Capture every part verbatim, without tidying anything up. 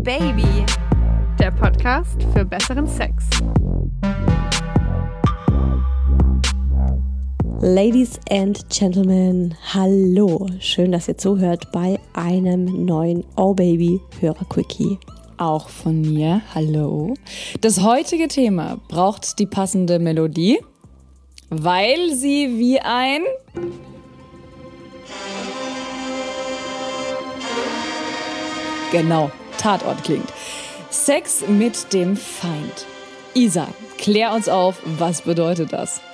Baby, der Podcast für besseren Sex. Ladies and Gentlemen, hallo. Schön, dass ihr zuhört bei einem neuen Oh Baby Hörer-Quickie. Auch von mir, hallo. Das heutige Thema braucht die passende Melodie, weil sie wie ein... Genau, Tatort klingt. Sex mit dem Feind. Isa, klär uns auf, was bedeutet das?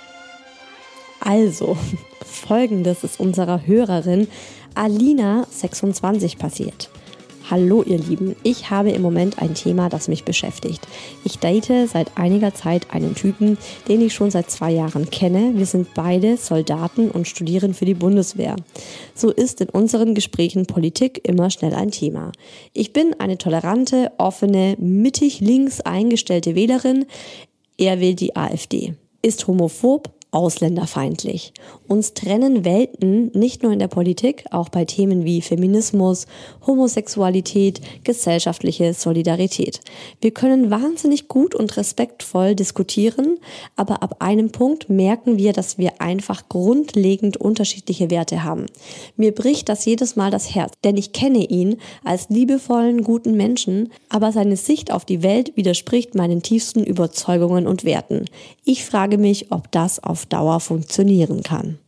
Also, Folgendes ist unserer Hörerin Alina sechsundzwanzig passiert. Hallo ihr Lieben, ich habe im Moment ein Thema, das mich beschäftigt. Ich date seit einiger Zeit einen Typen, den ich schon seit zwei Jahren kenne. Wir sind beide Soldaten und studieren für die Bundeswehr. So ist in unseren Gesprächen Politik immer schnell ein Thema. Ich bin eine tolerante, offene, mittig-links eingestellte Wählerin. Er wählt die AfD. Ist homophob, ausländerfeindlich. Uns trennen Welten, nicht nur in der Politik, auch bei Themen wie Feminismus, Homosexualität, gesellschaftliche Solidarität. Wir können wahnsinnig gut und respektvoll diskutieren, aber ab einem Punkt merken wir, dass wir einfach grundlegend unterschiedliche Werte haben. Mir bricht das jedes Mal das Herz, denn ich kenne ihn als liebevollen, guten Menschen, aber seine Sicht auf die Welt widerspricht meinen tiefsten Überzeugungen und Werten. Ich frage mich, ob das auf Dauer funktionieren kann.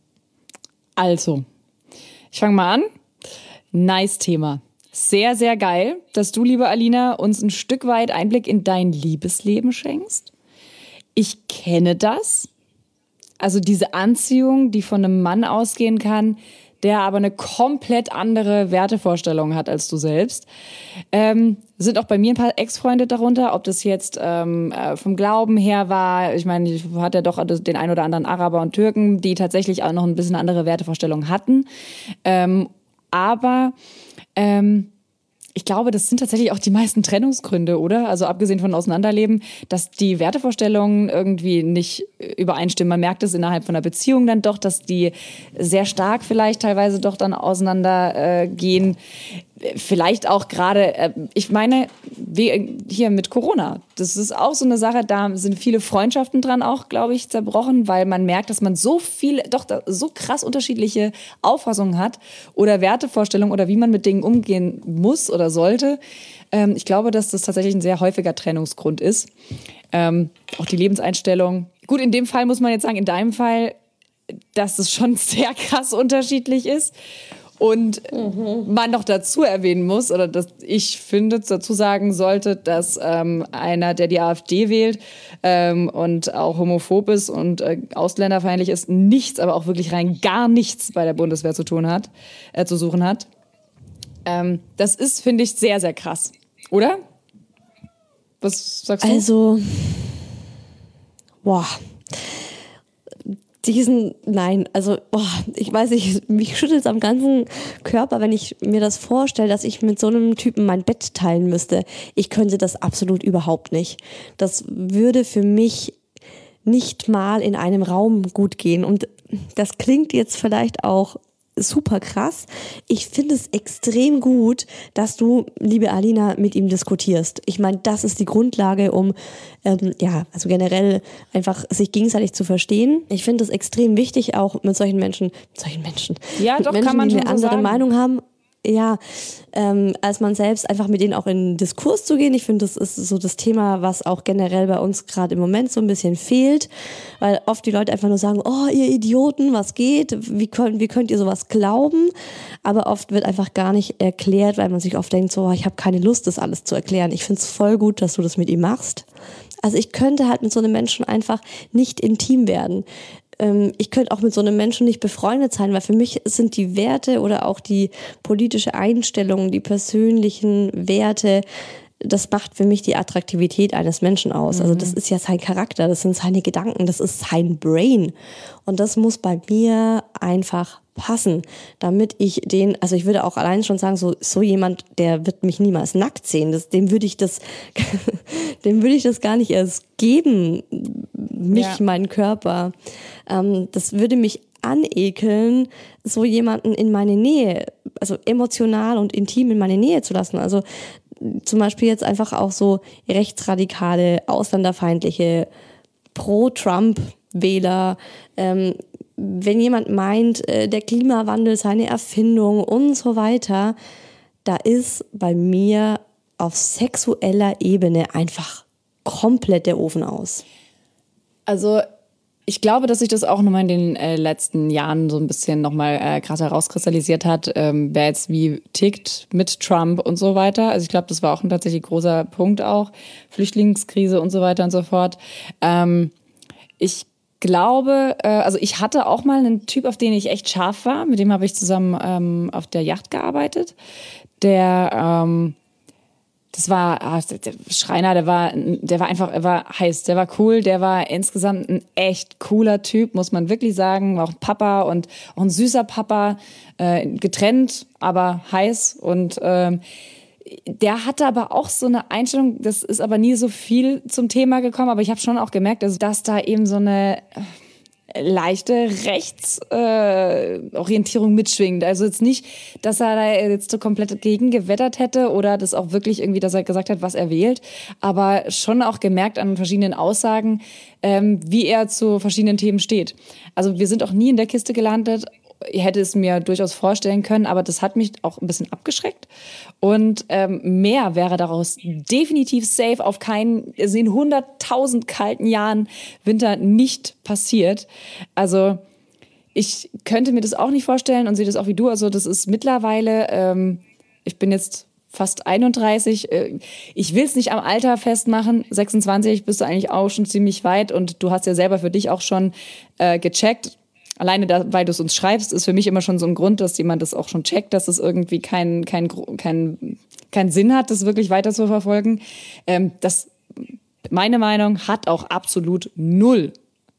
Also, ich fange mal an. Nice Thema. Sehr, sehr geil, dass du, liebe Alina, uns ein Stück weit Einblick in dein Liebesleben schenkst. Ich kenne das. Also diese Anziehung, die von einem Mann ausgehen kann, der aber eine komplett andere Wertevorstellung hat als du selbst. Ähm, sind auch bei mir ein paar Ex-Freunde darunter, ob das jetzt ähm, vom Glauben her war. Ich meine, ich hatte ja doch den ein oder anderen Araber und Türken, die tatsächlich auch noch ein bisschen andere Wertevorstellungen hatten. Ähm, aber ähm, ich glaube, das sind tatsächlich auch die meisten Trennungsgründe, oder? Also abgesehen von Auseinanderleben, dass die Wertevorstellungen irgendwie nicht übereinstimmen. Man merkt es innerhalb von einer Beziehung dann doch, dass die sehr stark vielleicht teilweise doch dann auseinandergehen. Äh, Vielleicht auch gerade, äh, ich meine, wie hier mit Corona. Das ist auch so eine Sache, da sind viele Freundschaften dran auch, glaube ich, zerbrochen, weil man merkt, dass man so viel, doch so krass unterschiedliche Auffassungen hat oder Wertevorstellungen oder wie man mit Dingen umgehen muss oder sollte. Ähm, ich glaube, dass das tatsächlich ein sehr häufiger Trennungsgrund ist. Ähm, auch die Lebenseinstellung. Gut, in dem Fall muss man jetzt sagen, in deinem Fall, dass es schon sehr krass unterschiedlich ist. Und mhm. man noch dazu erwähnen muss, oder dass ich finde, dazu sagen sollte, dass ähm, einer, der die AfD wählt ähm, und auch homophob ist und äh, ausländerfeindlich ist, nichts, aber auch wirklich rein gar nichts bei der Bundeswehr zu tun hat, äh, zu suchen hat. Ähm, das ist, finde ich, sehr, sehr krass. Oder? Was sagst du? Also, boah. Diesen, nein, also boah, ich weiß nicht, mich schüttelt es am ganzen Körper, wenn ich mir das vorstelle, dass ich mit so einem Typen mein Bett teilen müsste. Ich könnte das absolut überhaupt nicht. Das würde für mich nicht mal in einem Raum gut gehen. Und das klingt jetzt vielleicht auch super krass. Ich finde es extrem gut, dass du, liebe Alina, mit ihm diskutierst. Ich meine, das ist die Grundlage, um ähm, ja, also generell einfach sich gegenseitig zu verstehen. Ich finde es extrem wichtig, auch mit solchen Menschen, mit solchen Menschen, ja, mit doch, Menschen, kann man die schon eine so andere sagen. Meinung haben. Ja, ähm, als man selbst einfach mit denen auch in den Diskurs zu gehen. Ich finde, das ist so das Thema, was auch generell bei uns gerade im Moment so ein bisschen fehlt, weil oft die Leute einfach nur sagen, oh, ihr Idioten, was geht? Wie könnt, wie könnt ihr sowas glauben? Aber oft wird einfach gar nicht erklärt, weil man sich oft denkt, so, ich habe keine Lust, das alles zu erklären. Ich finde es voll gut, dass du das mit ihm machst. Also ich könnte halt mit so einem Menschen einfach nicht intim werden. Ich könnte auch mit so einem Menschen nicht befreundet sein, weil für mich sind die Werte oder auch die politische Einstellung, die persönlichen Werte, das macht für mich die Attraktivität eines Menschen aus. Mhm. Also das ist ja sein Charakter, das sind seine Gedanken, das ist sein Brain. Und das muss bei mir einfach passen, damit ich den, also ich würde auch allein schon sagen, so, so jemand, der wird mich niemals nackt sehen. Das, dem würde ich das, dem würde ich das gar nicht erst geben, mich, ja. meinen Körper. Ähm, das würde mich anekeln, so jemanden in meine Nähe, also emotional und intim in meine Nähe zu lassen. Also zum Beispiel jetzt einfach auch so rechtsradikale, ausländerfeindliche, Pro-Trump-Wähler, ähm, wenn jemand meint, äh, der Klimawandel sei eine Erfindung und so weiter, da ist bei mir auf sexueller Ebene einfach komplett der Ofen aus. Also ich glaube, dass sich das auch nochmal in den äh, letzten Jahren so ein bisschen nochmal äh, krass herauskristallisiert hat, ähm, wer jetzt wie tickt mit Trump und so weiter. Also ich glaube, das war auch ein tatsächlich großer Punkt auch. Flüchtlingskrise und so weiter und so fort. Ähm, ich glaube, äh, also ich hatte auch mal einen Typ, auf den ich echt scharf war. Mit dem habe ich zusammen ähm, auf der Yacht gearbeitet. Der... Ähm, Das war ah, der Schreiner, der war, der war einfach, er war heiß, der war cool, der war insgesamt ein echt cooler Typ, muss man wirklich sagen, war auch ein Papa und auch ein süßer Papa, äh, getrennt, aber heiß und ähm, der hatte aber auch so eine Einstellung, das ist aber nie so viel zum Thema gekommen, aber ich habe schon auch gemerkt, dass, dass da eben so eine leichte Rechtsorientierung äh, mitschwingt. Also jetzt nicht, dass er da jetzt so komplett gegen gewettert hätte oder das auch wirklich irgendwie, dass er gesagt hat, was er wählt, aber schon auch gemerkt an verschiedenen Aussagen, ähm, wie er zu verschiedenen Themen steht. Also wir sind auch nie in der Kiste gelandet. Ich hätte es mir durchaus vorstellen können, aber das hat mich auch ein bisschen abgeschreckt. Und ähm, mehr wäre daraus definitiv safe auf keinen, also in hunderttausend kalten Jahren Winter nicht passiert. Also ich könnte mir das auch nicht vorstellen und sehe das auch wie du. Also das ist mittlerweile, ähm, ich bin jetzt fast einunddreißig. Äh, ich will es nicht am Alter festmachen. sechsundzwanzig bist du eigentlich auch schon ziemlich weit und du hast ja selber für dich auch schon äh, gecheckt. Alleine, da, weil du es uns schreibst, ist für mich immer schon so ein Grund, dass jemand das auch schon checkt, dass es irgendwie keinen kein, kein, kein Sinn hat, das wirklich weiter zu verfolgen. Ähm, das, meine Meinung, hat auch absolut null,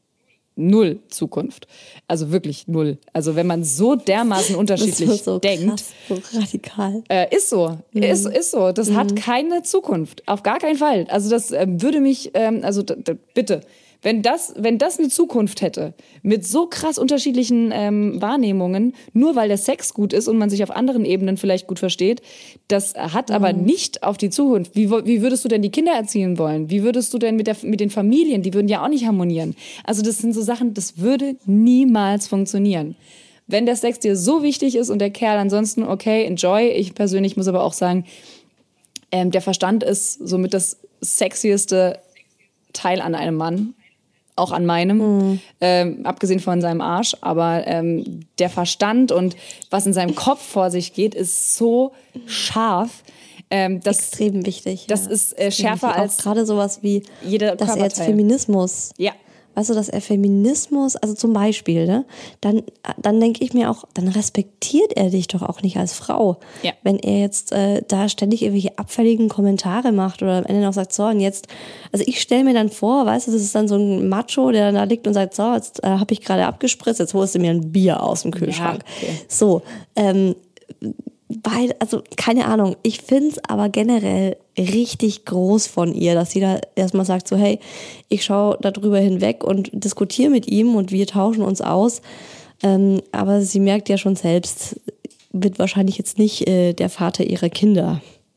null Zukunft. Also wirklich null. Also wenn man so dermaßen unterschiedlich das ist so denkt. Krass, so radikal. Äh, ist so, mhm. ist, ist so. Das mhm. hat keine Zukunft. Auf gar keinen Fall. Also das ähm, würde mich, ähm, also d- d- bitte... Wenn das, wenn das eine Zukunft hätte, mit so krass unterschiedlichen ähm, Wahrnehmungen, nur weil der Sex gut ist und man sich auf anderen Ebenen vielleicht gut versteht, das hat mhm. aber nicht auf die Zukunft. Wie, wie würdest du denn die Kinder erziehen wollen? Wie würdest du denn mit, der, mit den Familien, die würden ja auch nicht harmonieren. Also das sind so Sachen, das würde niemals funktionieren. Wenn der Sex dir so wichtig ist und der Kerl ansonsten, okay, enjoy. Ich persönlich muss aber auch sagen, ähm, der Verstand ist somit das sexieste Teil an einem Mann. Auch an meinem, mhm. ähm, abgesehen von seinem Arsch. Aber ähm, der Verstand und was in seinem Kopf vor sich geht, ist so scharf. Ähm, das, Extrem wichtig. Das ja. ist äh, schärfer als gerade sowas wie, jeder dass er jetzt Feminismus... Ja. Weißt du, dass er Feminismus, also zum Beispiel, ne, dann, dann denke ich mir auch, dann respektiert er dich doch auch nicht als Frau. Ja. Wenn er jetzt äh, da ständig irgendwelche abfälligen Kommentare macht oder am Ende noch sagt, so, und jetzt, also ich stelle mir dann vor, weißt du, das ist dann so ein Macho, der dann da liegt und sagt, so, jetzt äh, habe ich gerade abgespritzt, jetzt holst du mir ein Bier aus dem Kühlschrank. Ja, okay. So, ähm, weil, also keine Ahnung, ich finde es aber generell richtig groß von ihr, dass sie da erstmal sagt so, hey, ich schaue da drüber hinweg und diskutiere mit ihm und wir tauschen uns aus. Ähm, aber sie merkt ja schon selbst, wird wahrscheinlich jetzt nicht äh, der Vater ihrer Kinder.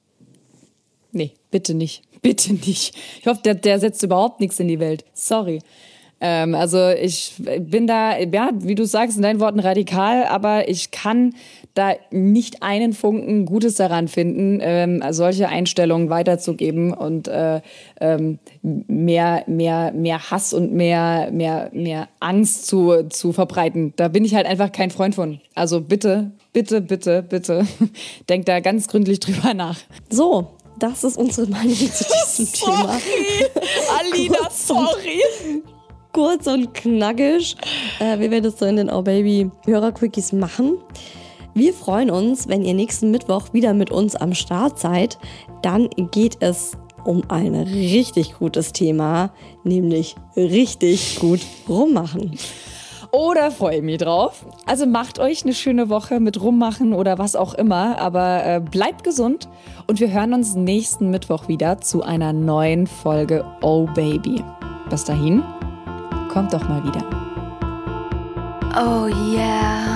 Nee, bitte nicht. Bitte nicht. Ich hoffe, der, der setzt überhaupt nichts in die Welt. Sorry. Ähm, also ich bin da, ja, wie du sagst, in deinen Worten radikal, aber ich kann da nicht einen Funken Gutes daran finden, ähm, solche Einstellungen weiterzugeben und äh, ähm, mehr, mehr, mehr Hass und mehr, mehr, mehr Angst zu, zu verbreiten. Da bin ich halt einfach kein Freund von. Also bitte, bitte, bitte, bitte, denk da ganz gründlich drüber nach. So. Das ist unsere Meinung zu diesem sorry, Thema. Alina, sorry. Kurz und knackig. Äh, wir werden das so in den Oh Baby Hörer-Quickies machen. Wir freuen uns, wenn ihr nächsten Mittwoch wieder mit uns am Start seid. Dann geht es um ein richtig gutes Thema, nämlich richtig gut rummachen. Oder freue ich mich drauf. Also macht euch eine schöne Woche mit Rummachen oder was auch immer. Aber äh, bleibt gesund und wir hören uns nächsten Mittwoch wieder zu einer neuen Folge Oh Baby. Bis dahin, kommt doch mal wieder. Oh yeah.